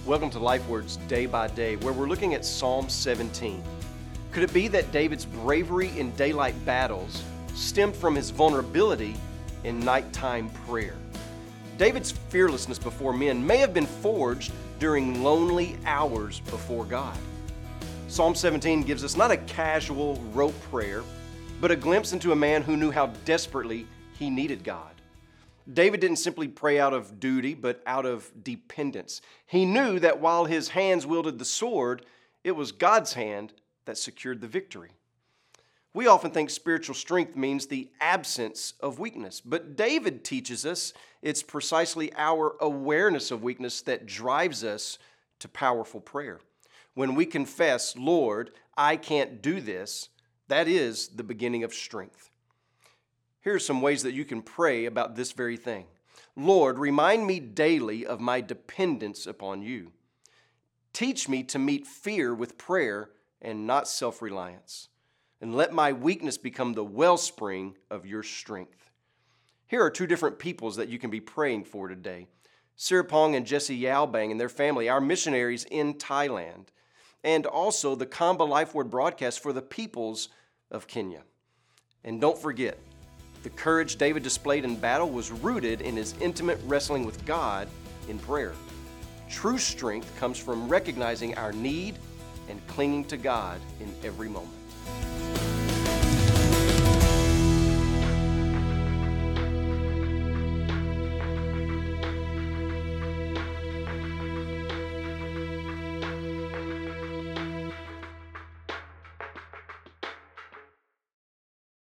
Welcome to Life Words Day by Day, where we're looking at Psalm 17. Could it be that David's bravery in daylight battles stemmed from his vulnerability in nighttime prayer? David's fearlessness before men may have been forged during lonely hours before God. Psalm 17 gives us not a casual rote prayer, but a glimpse into a man who knew how desperately he needed God. David didn't simply pray out of duty, but out of dependence. He knew that while his hands wielded the sword, it was God's hand that secured the victory. We often think spiritual strength means the absence of weakness, but David teaches us it's precisely our awareness of weakness that drives us to powerful prayer. When we confess, "Lord, I can't do this," that is the beginning of strength. Here are some ways that you can pray about this very thing. Lord, remind me daily of my dependence upon you. Teach me to meet fear with prayer and not self-reliance. And let my weakness become the wellspring of your strength. Here are two different peoples that you can be praying for today. Sirapong and Jesse Yaobang and their family, our missionaries in Thailand. And also the Kamba Life Word broadcast for the peoples of Kenya. And don't forget, the courage David displayed in battle was rooted in his intimate wrestling with God in prayer. True strength comes from recognizing our need and clinging to God in every moment.